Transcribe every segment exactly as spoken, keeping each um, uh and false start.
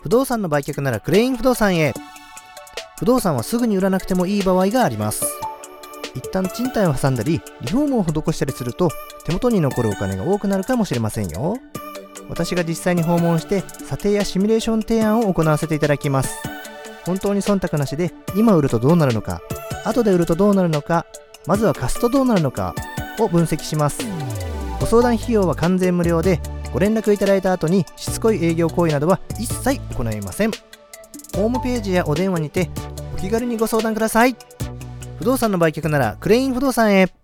不動産の売却ならクレイン不動産へ。不動産はすぐに売らなくてもいい場合があります。一旦賃貸を挟んだりリフォームを施したりすると手元に残るお金が多くなるかもしれませんよ。私が実際に訪問して査定やシミュレーション提案を行わせていただきます。本当に忖度なしで今売るとどうなるのか、後で売るとどうなるのか、まずは貸すとどうなるのかを分析します。ご相談費用は完全無料で、ご連絡いただいた後にしつこい営業行為などは一切行いません。ホームページやお電話にてお気軽にご相談ください。不動産の売却ならクレイン不動産へ。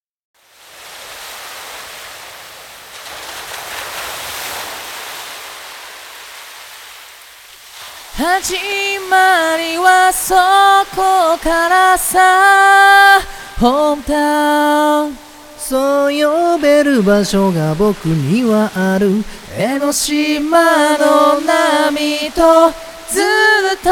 始まりはそこからさ、ホームタウン、 そう呼べる場所が僕にはある。 江ノ島の波とずっと。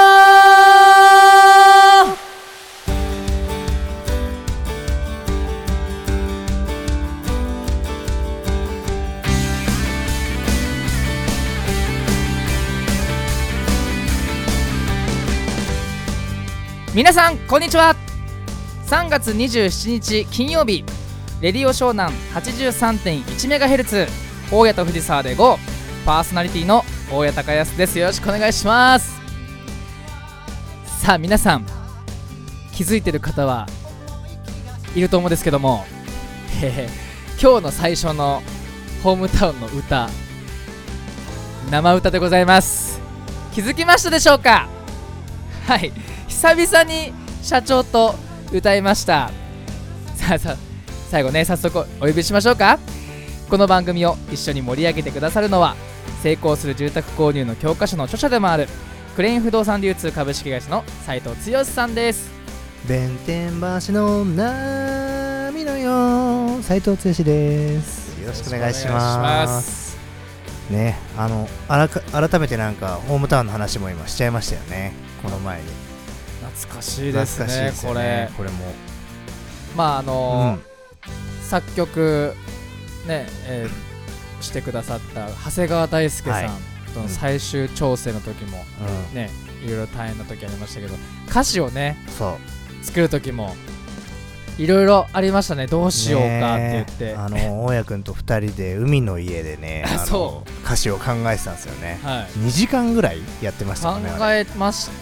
皆さんこんにちは。さんがつにじゅうしちにち金曜日、レディオ湘南 はちじゅうさんてんいちメガヘルツ 大谷と藤沢で ゴー、 パーソナリティの大谷隆康です。よろしくお願いします。さあ皆さん気づいてる方はいると思うんですけども、えー、今日の最初のホームタウンの歌、生歌でございます。気づきましたでしょうか。はい、久々に社長と歌いました。さあさあ最後ね、早速お呼びしましょうか。この番組を一緒に盛り上げてくださるのは、成功する住宅購入の教科書の著者でもあるクレイン不動産流通株式会社の斉藤剛さんです。 弁天橋の波のよ、斉藤剛です。よろしくお願いしますね。あのあらか改めてなんかホームタウンの話も今しちゃいましたよね、この前に。 懐かしいですね。 懐かしいですよね、これこれもまああのーうん作曲ね、えー、してくださった長谷川大輔さんとの最終調整の時も、うん、ね、いろいろ大変な時ありましたけど、歌詞をねそう作る時もいろいろありましたね。どうしようかって言って、 あの大谷くんとふたりで海の家でねあのそう歌詞を考えてたんですよね、はい、にじかんぐらいやってましたね。 考えまして、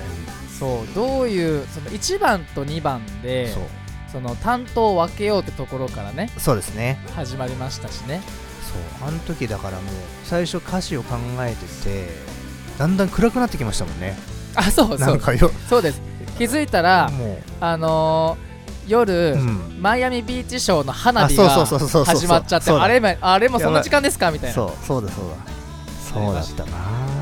そうどういうそのいちばんとにばんでそうその担当を分けようってところからね、 そうですね、 始まりましたしね。 そう、あの時だからもう最初歌詞を考えてて、だんだん暗くなってきましたもんね。 あ、そうそうなんかよそうです。気づいたらもうあのー、夜、うん、マイアミビーチショーの花火が始まっちゃって、あれあれもそんな時間ですかみたいな。 そうそうだそうだそうだったな。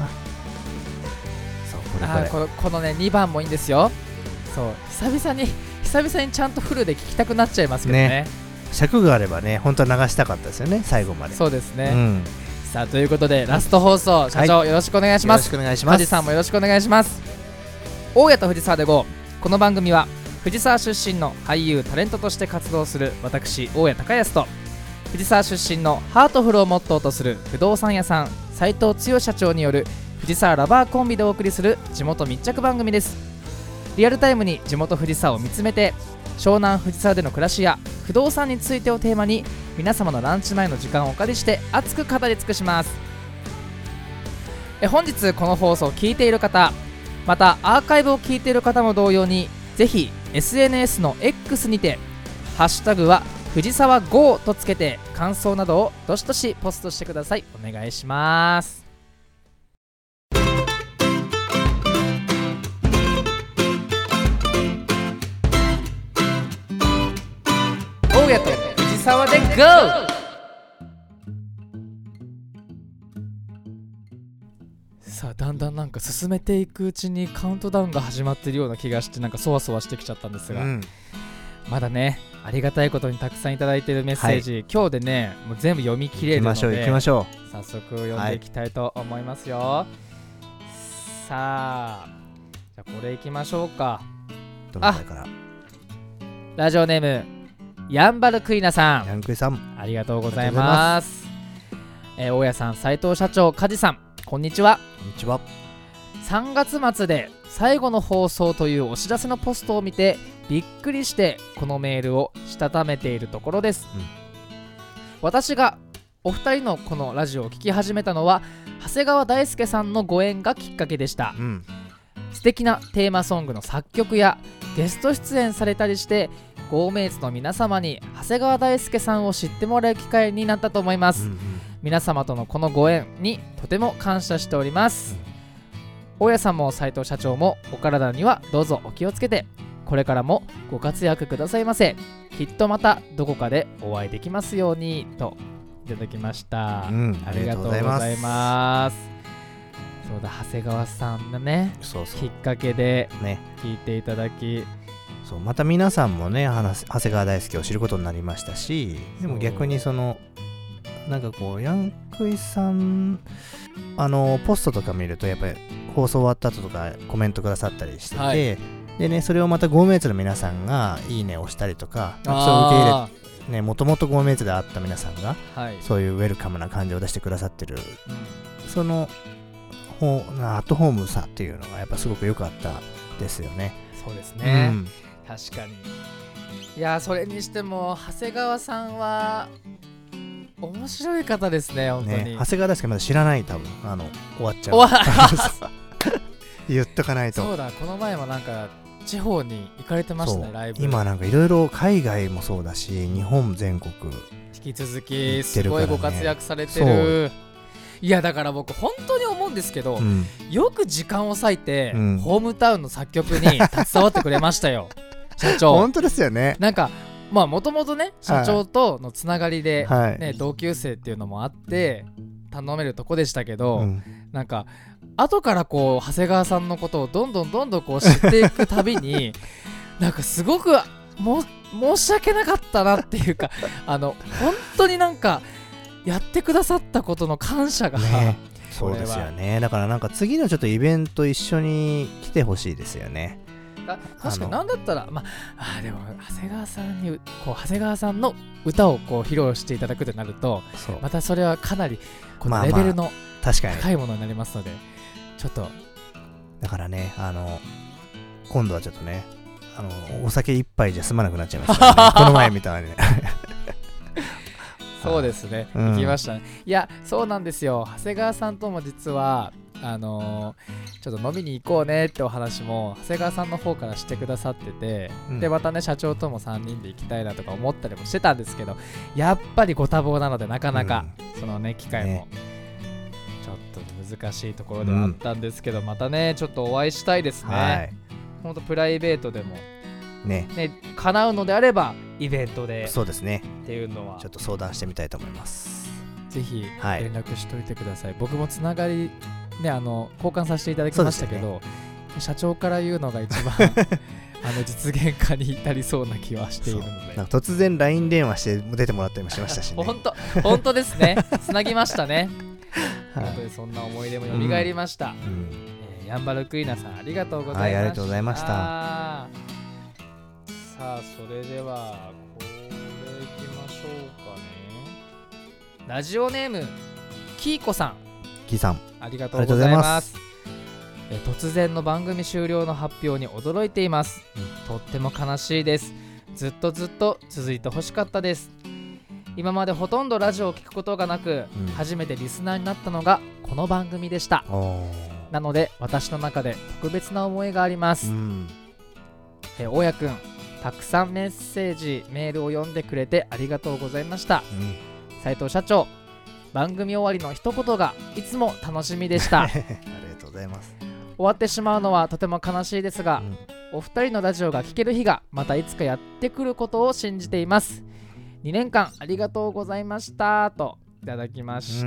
そうこれこれあこのこのねにばんもいいんですよ。そう久々に久々にちゃんとフルで聴きたくなっちゃいますけど ね, ね尺があればね本当は流したかったですよね、最後まで。 そうですね、うん、さあということでラスト放送、社長、はい、よろしくお願いします。 よろしくお願いします。 藤さんもよろしくお願いします。大谷と藤沢で ゴー。 この番組は藤沢出身の俳優タレントとして活動する私大谷隆康と、藤沢出身のハートフルをモットーとする不動産屋さん斉藤剛社長による藤沢ラバーコンビでお送りする地元密着番組です。リアルタイムに地元藤沢を見つめて、湘南藤沢での暮らしや不動産についてをテーマに、皆様のランチ前の時間をお借りして熱く語り尽くします。え本日この放送を聞いている方、またアーカイブを聞いている方も同様に、ぜひ エスエヌエス の X にてハッシュタグは藤沢 ゴー とつけて感想などをどしどしポストしてください。お願いします。大谷と藤沢で ゴー。 さあだんだんなんか進めていくうちにカウントダウンが始まっているような気がして、なんかそわそわしてきちゃったんですが、うん、まだねありがたいことにたくさんいただいているメッセージ、はい、今日でねもう全部読み切れるので行きましょう行きましょう。 早速読んでいきたいと思いますよ、はい、さあじゃあこれいきましょうか。 どの回から。 ラジオネームヤンバルクイナさん、 ヤンクイさんありがとうございます。えー、大谷さん、斉藤社長、梶さん、 こんにちは。 こんにちは。 さんがつ末で最後の放送というお知らせのポストを見てびっくりしてこのメールをしたためているところです、うん、私がお二人のこのラジオを聞き始めたのは長谷川大輔さんのご縁がきっかけでした、うん、素敵なテーマソングの作曲やゲスト出演されたりしてゴーメイツの皆様に長谷川大輔さんを知ってもらう機会になったと思います、うんうん、皆様とのこのご縁にとても感謝しております、うん、大家さんも斉藤社長もお体にはどうぞお気をつけてこれからもご活躍くださいませ。きっとまたどこかでお会いできますようにといただきました、うん、ありがとうございます。そうだ、長谷川さんのねそうそうきっかけで聞いていただき、ね、 そうまた皆さんもね長谷川大輔を知ることになりましたし、でも逆にそのなんかこうヤンクイさんあのポストとか見るとやっぱり放送終わった後とかコメントくださったりしてて、はい、でねそれをまたゴーメイツの皆さんがいいねを押したりとか、そう受け入れねもともとゴーメイツであった皆さんが、はい、そういうウェルカムな感じを出してくださってる、うん、そのほアットホームさっていうのがやっぱすごく良かったですよね。 そうですね、うん、確かに。いやそれにしても長谷川さんは面白い方ですね本当に、ね、 長谷川大輔まだ知らない多分あの終わっちゃう言っとかないと。 そうだ、この前もなんか地方に行かれてましたねライブ。 今なんかいろいろ海外もそうだし日本全国引き続きすごいご活躍されてる。いやだから僕本当に思うんですけど、うん、よく時間を割いて、うん、ホームタウンの作曲に携わってくれましたよ社長。 本当ですよね。 なんかまあもともとね社長とのつながりで、はいね、同級生っていうのもあって頼めるとこでしたけど、うん、なんか後からこう長谷川さんのことをどんどんどんどんこう知っていくたびになんかすごくも申し訳なかったなっていうかあの本当になんかやってくださったことの感謝が、ね、 そうですよね。だからなんか次のちょっとイベント一緒に来てほしいですよね。 確かに何だったらまあ、あでも長谷川さんにこう長谷川さんの歌をこう披露していただくとなるとまたそれはかなりこのレベルの高いものになりますので、まあまあ、ちょっとだからねあの今度はちょっとねあのお酒一杯じゃ済まなくなっちゃいますからねこの前みたいにねそうですね、うん、行きましたね。いやそうなんですよ。長谷川さんとも実はあのー、ちょっと飲みに行こうねってお話も長谷川さんの方からしてくださってて、うん、でまたね社長ともさんにんで行きたいなとか思ったりもしてたんですけどやっぱりご多忙なのでなかなか、うん、そのね機会も、ね、ちょっと難しいところではあったんですけど、うん、またねちょっとお会いしたいですね、はい、ほんとプライベートでもねね叶うのであればイベントでそうですねっていうのはちょっと相談してみたいと思います。 ぜひ連絡しといてください、はい、僕もつながりね、あの交換させていただきましたけど、ね、社長から言うのが一番あの実現化に至りそうな気はしているのでなんか突然 ライン 電話して出てもらったりもしましたしね本当本当ですねつなぎましたね本当にそんな思い出も蘇りました、うんうんえー、ヤンバルクイナさんありがとうございました、はい、 ありがとうございました。 さあそれではこれいきましょうかね。ラジオネームキーコさんキーさんありがとうございます。え突然の番組終了の発表に驚いています、うん、とっても悲しいです。ずっとずっと続いてほしかったです。今までほとんどラジオを聞くことがなく、うん、初めてリスナーになったのがこの番組でした。なので私の中で特別な思いがあります、うん、え大家くんたくさんメッセージメールを読んでくれてありがとうございました、うん、斉藤社長番組終わりの一言がいつも楽しみでしたありがとうございます。 終わってしまうのはとても悲しいですが、うん、お二人のラジオが聴ける日がまたいつかやってくることを信じています。にねんかんありがとうございましたといただきました、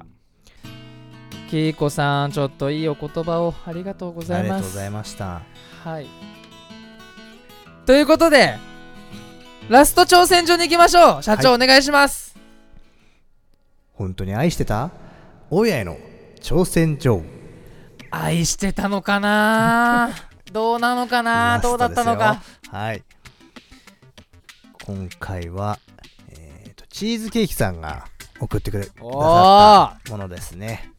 うん、きーこさんちょっといいお言葉をありがとうございます。ありがとうございました。 はいということでラスト挑戦状に行きましょう。社長、はい、お願いします。 本当に愛してた大家への挑戦状。 愛してたのかなどうなのかなどうだったのか。 はい今回は、えー、とチーズケーキさんが送ってくれくださったものですね。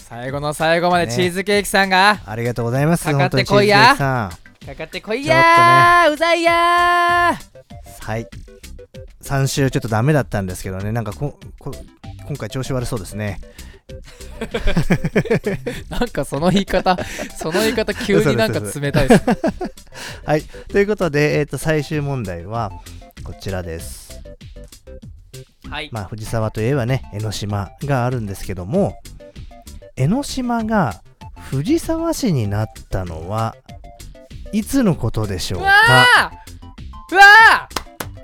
最後の最後までチーズケーキさんが、 ありがとうございます。 かかってこいや本当にチーズケーキさんかかってこいやー、うざいやー。 はい、さん週ちょっとダメだったんですけどね、なんかここ今回調子悪そうですね。 なんかその言い方その言い方急になんか冷たいですね。 はい、ということで、えーと最終問題はこちらです。 はい、 まあ藤沢といえばね、江ノ島があるんですけども、江ノ島が藤沢市になったのはいつのことでしょううわか。 ーうわー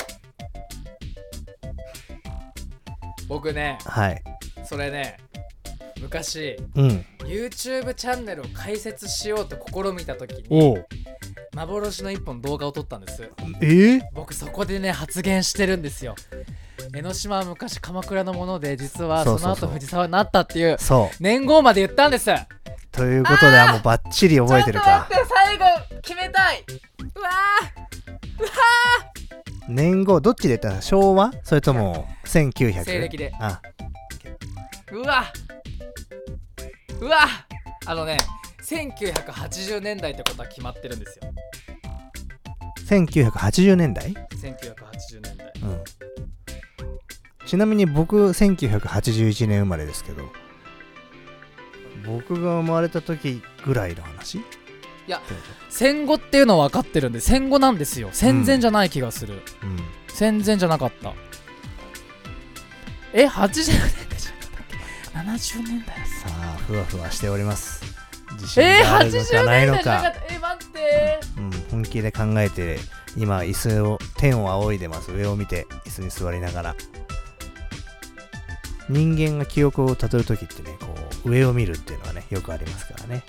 僕ね、 はい、 それね、昔うん、 YouTube チャンネルを開設しようと試みた時におう、 幻の一本動画を撮ったんです。 えー、 僕そこでね発言してるんですよ。江ノ島は昔鎌倉のもので、実はその後藤沢になったっていうそう年号まで言ったんです。 ということで、はもうバッチリ覚えてるか。 ちょっと待って、最後決めたい。うわーうわ年号どっちで言ったの？昭和それともせんきゅうひゃく？ 西暦で。 あ、 うわうわあのね、せんきゅうひゃくはちじゅうねんだいってことは決まってるんですよ。 せんきゅうひゃくはちじゅうねんだい？ せんきゅうひゃくはちじゅうねんだい。 うん。ちなみに僕せんきゅうひゃくはちじゅういちねん生まれですけど、僕が生まれた時ぐらいの話？ いや、戦後っていうのは分かってるんで、戦後なんですよ。戦前じゃない気がする。うん、戦前じゃなかった。え、はちじゅうねんだいじゃなかったっけ？ななじゅうねんだい。 さあ、ふわふわしております。自信があるのかないのか。 えー、はちじゅうねんだいじゃなかった。え、待って、 うん、本気で考えて、今椅子を天を仰いでます。上を見て椅子に座りながら。人間が記憶をたどるときってね、こう上を見るっていうのはね、よくありますからね。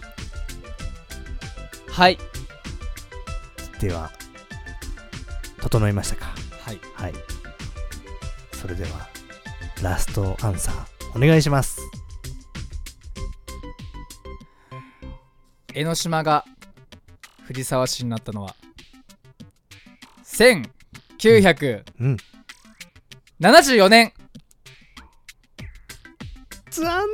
はい。 では整いましたか？ はい、 はい、それではラストアンサーお願いします。 江ノ島が藤沢市になったのはせんきゅうひゃくななじゅうよねん。 残念。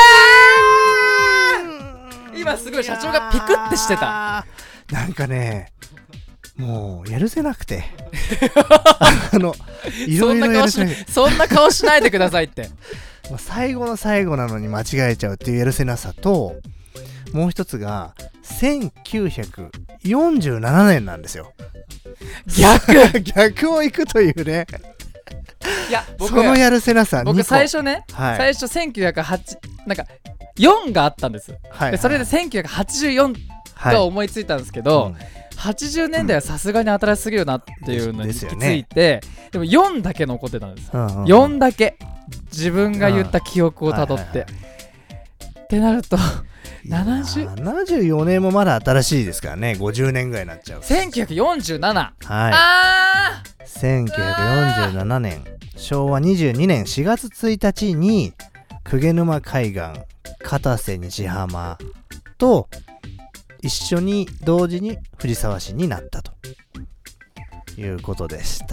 えー、今すごい社長がピクってしてた。 なんかね、もうやるせなくてあのいろいろやるせなくて、 そんな顔しないでくださいって。 もう最後の最後なのに間違えちゃうっていうやるせなさと、もう一つがせんきゅうひゃくよんじゅうななねんなんですよ。 逆逆をいくというね。 いや、僕そのやるせなさ、 僕最初ね、はい、最初せんきゅうひゃくはちなんかよんがあったんです、はいはい、でそれでせんきゅうひゃくはちじゅうよんが思いついたんですけど、はい、うん、はちじゅうねんだいはさすがに新しすぎるなっていうのに気づいて、ね、でもよんだけ残ってたんです、うんうんうん、よんだけ自分が言った記憶をたどって、はいはいはい、ってなるとななじゅうななじゅうよねんもまだ新しいですからね。ごじゅうねんぐらいになっちゃう。 せんきゅうひゃくよんじゅうなな、 はい、 あーせんきゅうひゃくよんじゅうななねんしょうわにじゅうにねんしがつついたちに鵠沼海岸片瀬西浜と一緒に同時に藤沢市になったということでした。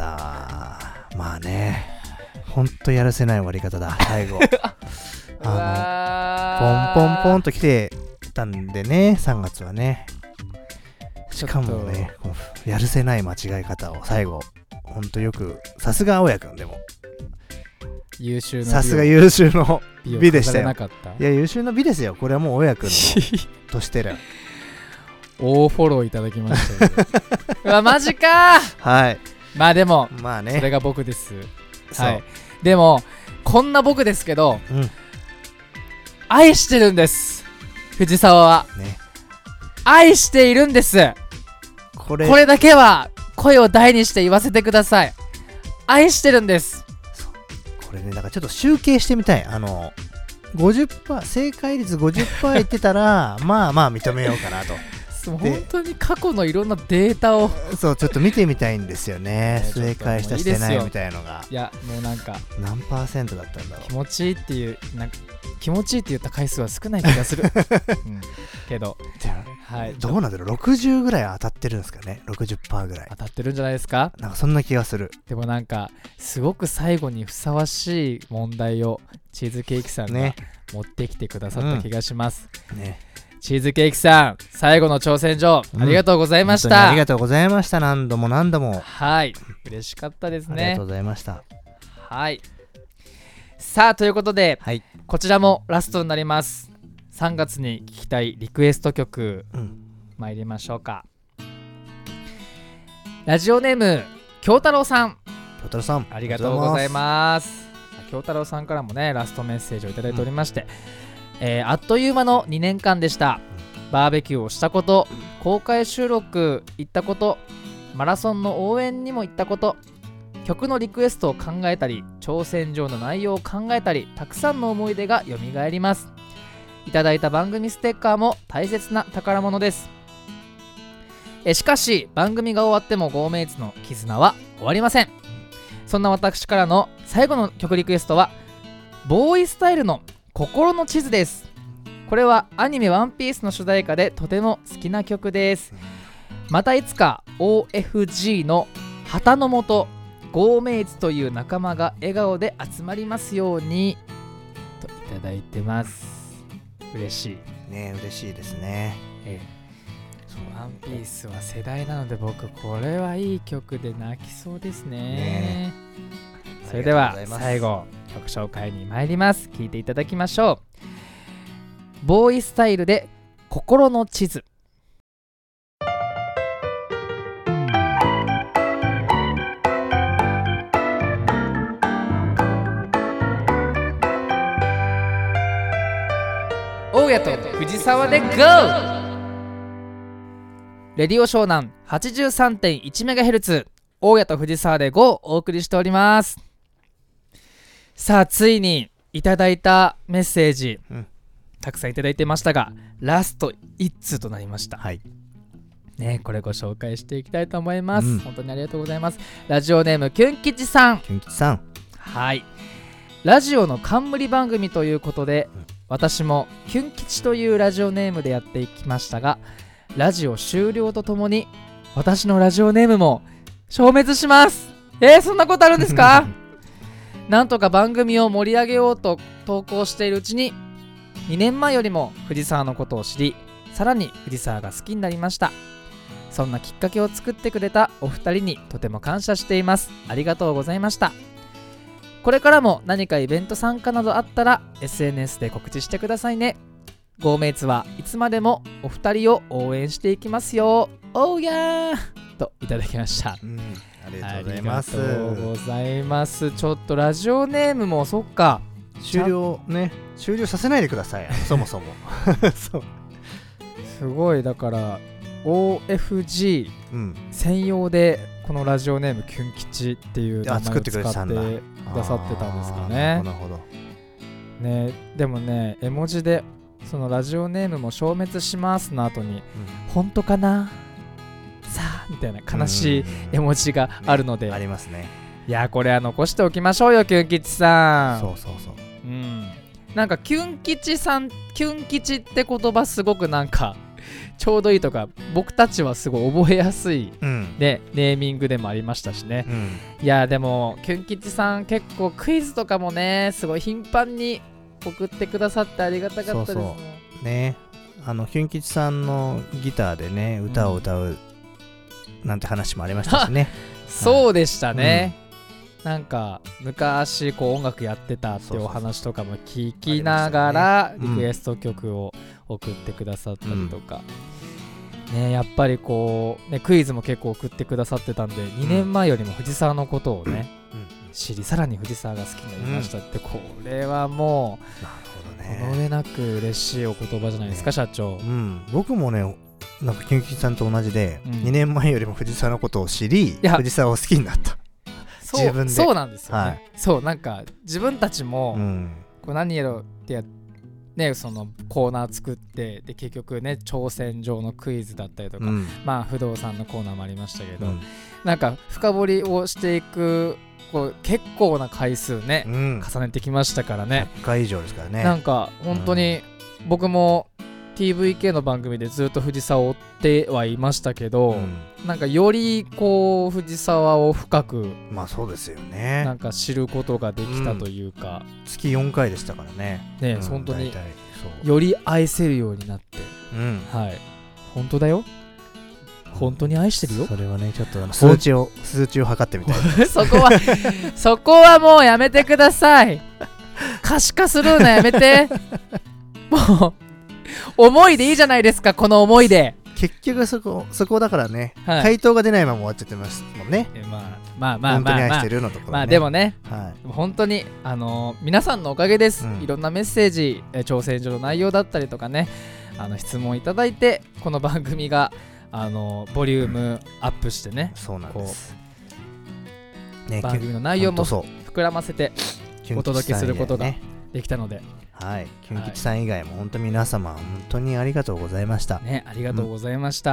まあね、ほんとやるせない終わり方だ。最後あのポンポンポンと来てたんでね、さんがつはね。しかもね、やるせない間違い方を最後ほんとよく、さすが青谷くん、でも優秀なさすが優秀の美でしたよ。 なかった。 いや、優秀な美ですよ。これはもう青谷くんのとしてる大フォローいただきましたけどうわ、マジかー。 はい。 まあでも、 まあね、 それが僕です。はい。でもこんな僕ですけど、うん、愛してるんです、藤沢は、ね、愛しているんです。これこれだけは声を大にして言わせてください。愛してるんです。 これね、だからちょっと集計してみたい。あの ごじゅっパーセント 正解率 ごじゅっパーセント 言ってたらまあまあ認めようかなと。 もう本当に過去のいろんなデータをそうちょっと見てみたいんですよね正解したしてないいいみたいのがいやもうなんか何パーセントだったんだろう気持ちいいっていうなんか気持ちいいって言った回数は少ない気がする、うん、けど、はい、 どうなんだろうろくじゅうぐらい当たってるんですかね ろくじゅっパーセント ぐらい当たってるんじゃないですか。 なんかそんな気がする。でもなんかすごく最後にふさわしい問題をチーズケーキさんが持ってきてくださった気がします、 ねうんね、 チーズケーキさん最後の挑戦状、うん、ありがとうございました。 ありがとうございました。何度も何度もはい嬉しかったですね。 ありがとうございました。 はいさあということで、 はい、 こちらもラストになります。さんがつに聴きたいリクエスト曲、うん、参りましょうか。ラジオネーム京太郎さん京太郎さんありがとうございます。京太郎さんからもねラストメッセージをいただいておりまして、うんえー、あっという間のにねんかんでした、うん、バーベキューをしたこと、公開収録行ったこと、マラソンの応援にも行ったこと、曲のリクエストを考えたり、挑戦状の内容を考えたり、たくさんの思い出がよみがえります。いただいた番組ステッカーも大切な宝物です。えしかし番組が終わってもゴーメイツの絆は終わりません。そんな私からの最後の曲リクエストはボーイスタイルの心の地図です。これはアニメワンピースの主題歌でとても好きな曲です。またいつか オーエフジー の旗の下ゴーメイツという仲間が笑顔で集まりますようにといただいてます。嬉しいね。嬉しいですね、 ええ、そうワンピースは世代なので僕これはいい曲で泣きそうです ね, ねそれでは最後曲紹介に参ります。聴いていただきましょう。ボーイスタイルで心の地図。大家と藤沢で ゴー！ レディオ湘南 はちじゅうさんてんいちメガヘルツ 大家と藤沢で ゴー お送りしております。さあついにいただいたメッセージ、うん、たくさんいただいてましたがラストいっつうとなりました、 はいね、これご紹介していきたいと思います、うん、本当にありがとうございます。ラジオネームキュン吉さんキュン吉さんはいラジオの冠番組ということで、うん私もキュン吉というラジオネームでやっていきましたがラジオ終了とともに私のラジオネームも消滅します。えー、そんなことあるんですかなんとか番組を盛り上げようと投稿しているうちににねんまえよりも藤沢のことを知りさらに藤沢が好きになりました。そんなきっかけを作ってくれたお二人にとても感謝しています。ありがとうございました。これからも何かイベント参加などあったら エスエヌエス で告知してくださいね。ゴーメイツはいつまでもお二人を応援していきますよ。おうやーといただきました、 うん、ありがとうございます。 ありがとうございます。ちょっとラジオネームもそっか終了ね終了させないでくださいそもそもそうすごいだから オーエフジー 専用でこのラジオネームキュン吉っていう名前を使ってくださってたんですかね。 なるほどね。でもね絵文字でそのラジオネームも消滅しますの後に、うん、本当かなさあみたいな悲しい絵文字があるので、 ね、ありますね。 いやこれは残しておきましょうよキュン吉さん。 そうそうそう、 うん、なんかキュン吉さんキュン吉って言葉すごくなんかちょうどいいとか僕たちはすごい覚えやすい、うん、でネーミングでもありましたしね、うん、いやでもキュン吉さん結構クイズとかもねすごい頻繁に送ってくださってありがたかったです。 そうそうねあのキュン吉さんのギターでね歌を歌うなんて話もありましたしね、 うん、そうでしたね、うん、なんか昔こう音楽やってたっていうお話とかも聞きながらリクエスト曲を送ってくださったりとか、うん、ねやっぱりこうねクイズも結構送ってくださってたんでにねんまえよりも藤沢のことをね、うん、知りさらに藤沢が好きになりましたって、うん、これはもうなるほどねこの上なく嬉しいお言葉じゃないですか、ね、社長、 うん、僕もねなんかキュンキュンさんと同じで、うん、にねんまえよりも藤沢のことを知り藤沢を好きになったそう自分でそうなんですよね、はい、そうなんか自分たちも、うん、こう何やろうってやねね、そのコーナー作ってで結局ね挑戦状のクイズだったりとか、 うん、 まあ不動産のコーナーもありましたけど、 うん、 なんか深掘りをしていくこう結構な回数ね、 うん、 重ねてきましたからね。 ひゃっかい以上ですからね。 なんか本当に僕も ティーブイケー の番組でずっと藤沢を追ってはいましたけど、うん、なんかよりこう藤沢を深くまあそうですよね、 なんか知ることができたというか、 うん、月よんかいでしたからね。 ね、うん、本当により愛せるようになって、うん、はい、本当だよ、本当に愛してるよ。 それはねちょっと数値を数値を測ってみたいそこはそこはもうやめてください。可視化するのやめて。もう思いでいいじゃないですか、この思いで。 結局そこそこだからね、はい、回答が出ないまま終わっちゃってますもんね。 まあまあまあまあまあ、 本当に愛してるのとかね。 まあでもね、 はい、 本当にあのー、皆さんのおかげです、うん、いろんなメッセージ、え挑戦状の内容だったりとかね、あの質問いただいてこの番組があのボリュームアップしてね、 うん、そうなんです。 ね、番組の内容も膨らませてお届けすることができたので、 はい、キュン吉さん以外も本当に皆様本当にありがとうございました。 ね、ありがとうございました。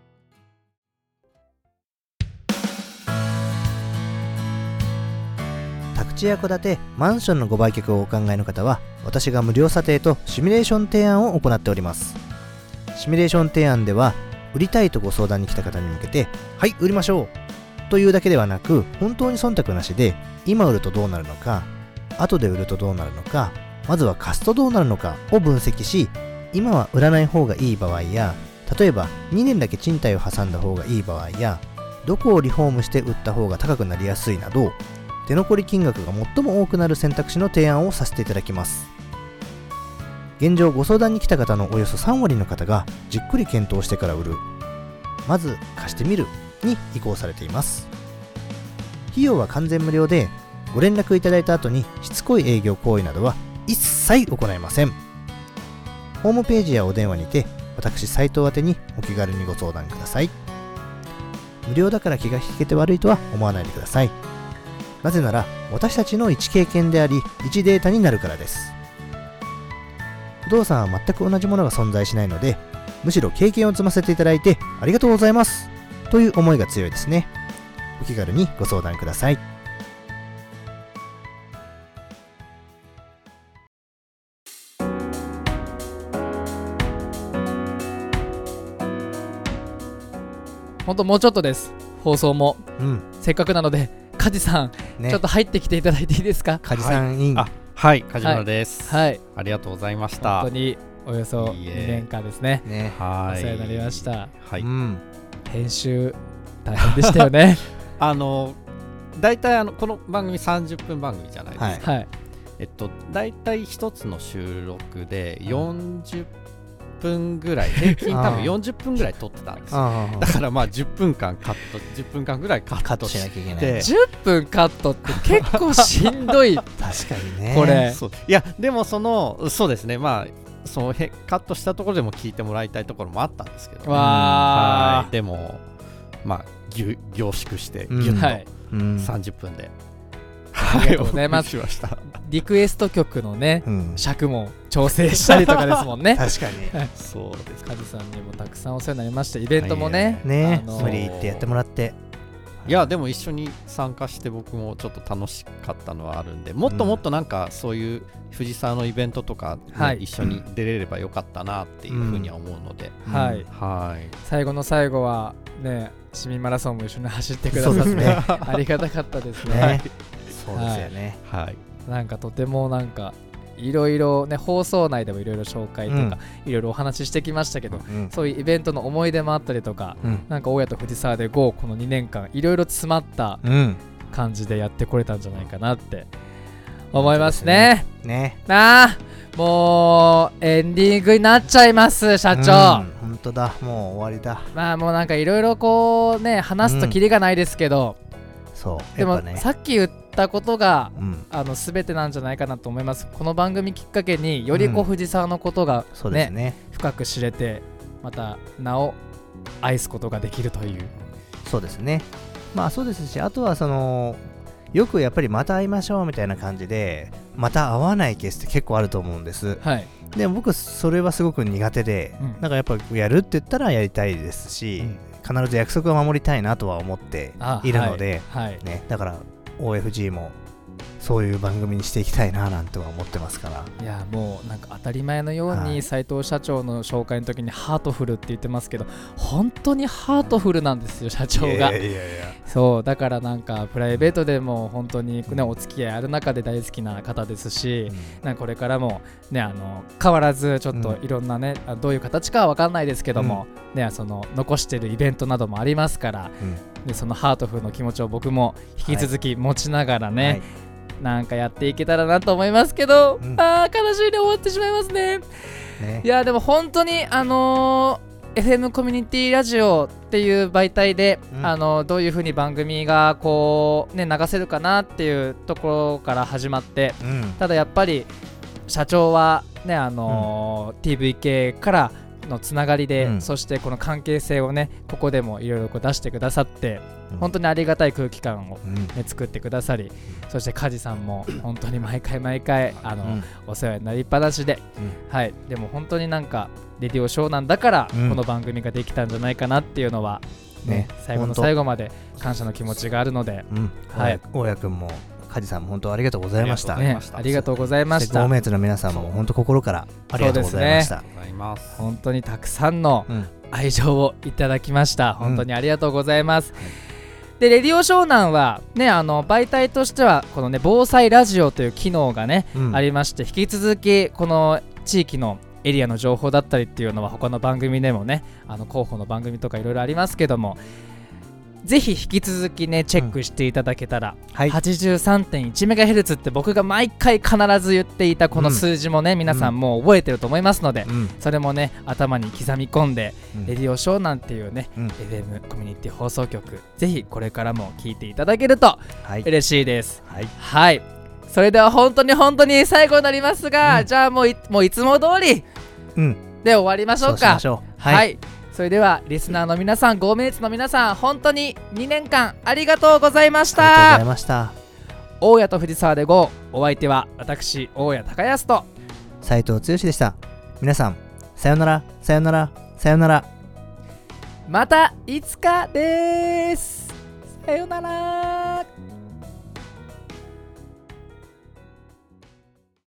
うん、宅地や戸建て、マンションのご売却をお考えの方は、私が無料査定とシミュレーション提案を行っております。シミュレーション提案では、売りたいとご相談に来た方に向けて、はい、売りましょうというだけではなく、本当に忖度なしで、今売るとどうなるのか、後で売るとどうなるのか、まずは貸すとどうなるのかを分析し、今は売らない方がいい場合や、例えばにねんだけ賃貸を挟んだ方がいい場合や、どこをリフォームして売った方が高くなりやすいなど、手残り金額が最も多くなる選択肢の提案をさせていただきます。現状ご相談に来た方のおよそさんわりの方がじっくり検討してから売る、まず貸してみるに移行されています。費用は完全無料で、ご連絡いただいた後にしつこい営業行為などは一切行いません。ホームページやお電話にて私斉藤宛てにお気軽にご相談ください。無料だから気が引けて悪いとは思わないでください。なぜなら私たちの一経験であり一データになるからです。不動産は全く同じものが存在しないので、むしろ経験を積ませていただいてありがとうございますという思いが強いですね。お気軽にご相談ください。 ほんともうちょっとです、放送も、うん、せっかくなので梶さん、ね、ちょっと入ってきていただいていいですか。 梶さんイン、 はい、あ、はい、梶村です、 はい、 ありがとうございました。 本当におよそにねんかんですね、ね、はい、お世話になりました。 はい、うん、 編集大変でしたよね。 あのだいたいあのこの番組さんじゅっぷん番組じゃないですか、はい、えっとだいたい一つの収録でよんじゅっぷんぐらい、平均多分よんじゅっぷんぐらい撮ってたんですよ。だからまあじゅっぷんかんカット、じゅっぷんかんぐらいカットしなきゃいけない。 じゅっぷんカットって結構しんどい。 確かにね、 これ。 そう、いやでもそのそうですね、まあそのへカットしたところでも聞いてもらいたいところもあったんですけど、ね、 わー、でもまあぎゅ凝縮してギュッとさんじゅっぷんで、 ありがとうございます。リクエスト曲のね、うん、尺も調整したりとかですもんね。 確かに。 そうです。 梶さんにもたくさんお世話になりました。イベントもね、 ね、あのー、無理言ってやってもらって。 いやでも一緒に参加して僕もちょっと楽しかったのはあるんで、もっともっとなんかそういう藤沢のイベントとか、ね、はい、一緒に出れればよかったなっていうふうには思うので、 うん、はい、はい、最後の最後はね、市民マラソンも一緒に走ってくださって、ね、ありがたかったですね。ね、 そうですよね。 はい、はい、 なんかとてもなんかいろいろね、放送内でもいろいろ紹介とかいろいろお話ししてきましたけど、うん、そういうイベントの思い出もあったりとか、うん、なんか大家と藤沢で ゴー このにねんかんいろいろ詰まった感じでやってこれたんじゃないかなって思いますね。 うん、ね、 なあ、もうエンディングになっちゃいます社長。 本当だ、もう終わりだ。 まあもうなんかいろいろこうね話すとキリがないですけど、 うん、そうでも、ね、さっき言ったことが、うん、あの全てなんじゃないかなと思います。この番組きっかけによりこう藤沢のことが、ね、うん、そうですね、深く知れて、またなお愛すことができるという。 そうですね、まあそうですし、あとはそのよくやっぱりまた会いましょうみたいな感じでまた会わないケースって結構あると思うんです。 はい、 でも僕それはすごく苦手で、うん、なんかやっぱやるって言ったらやりたいですし、うん、必ず約束を守りたいなとは思っているので、はいはいね、だから オーエフジー もそういう番組にしていきたいななんては思ってますから。 いやもうなんか当たり前のように斉藤社長の紹介の時にハートフルって言ってますけど、本当にハートフルなんですよ社長が。いやいやいやそうだからなんかプライベートでも本当に、ね、お付き合いある中で大好きな方ですし、うん、なんかこれからも、ね、あの変わらずちょっといろんなね、うん、どういう形かは分かんないですけども、うんね、その残してるイベントなどもありますから、うん、でそのハートフルの気持ちを僕も引き続き持ちながらね、はいはいなんかやっていけたらなと思いますけど、うん、あー悲しいで終わってしまいます ね, ねいやでも本当にあのー、エフエム コミュニティラジオっていう媒体で、うんあのー、どういう風に番組がこう、ね、流せるかなっていうところから始まって、うん、ただやっぱり社長はねあのーうん、ティーブイケー からのつながりで、うん、そしてこの関係性をねここでもいろいろ出してくださって、うん、本当にありがたい空気感を、ねうん、作ってくださり、うん、そして梶さんも本当に毎回毎回あの、うん、お世話になりっぱなしで、うん、はいでも本当になんかレディオショーなんだから、うん、この番組ができたんじゃないかなっていうのは、ねね、最後の最後まで感謝の気持ちがあるので、うんはい、大家君も梶さんも本当ありがとうございました。 ありがとうございました。 ゴーメイツの皆さんも本当心からありがとうございました。 本当にたくさんの愛情をいただきました。本当にありがとうございます。うん、でレディオ湘南はねあの媒体としてはこのね防災ラジオという機能がね、うん、ありまして、引き続きこの地域のエリアの情報だったりっていうのは他の番組でもねあの広報の番組とかいろいろありますけども。ぜひ引き続きねチェックしていただけたら、うんはい、はちじゅうさんてんいちメガヘルツ って僕が毎回必ず言っていたこの数字もね、うん、皆さんもう覚えてると思いますので、うん、それもね頭に刻み込んで、うん、レディオ湘南っていうね、うん、エフエム コミュニティ放送局ぜひこれからも聞いていただけると嬉しいです。はい、はい、それでは本当に本当に最後になりますが、うん、じゃあもう い, もういつも通り、うん、で終わりましょうか。そうしましょう。はい、はいそれではリスナーの皆さん、ゴーメイツの皆さん、本当ににねんかんありがとうございました。 ありがとうございました。 大家と藤沢でゴー、お相手は私大家隆康と斉藤剛でした。皆さんさよならさよならさよなら、 またいつかです。さよなら。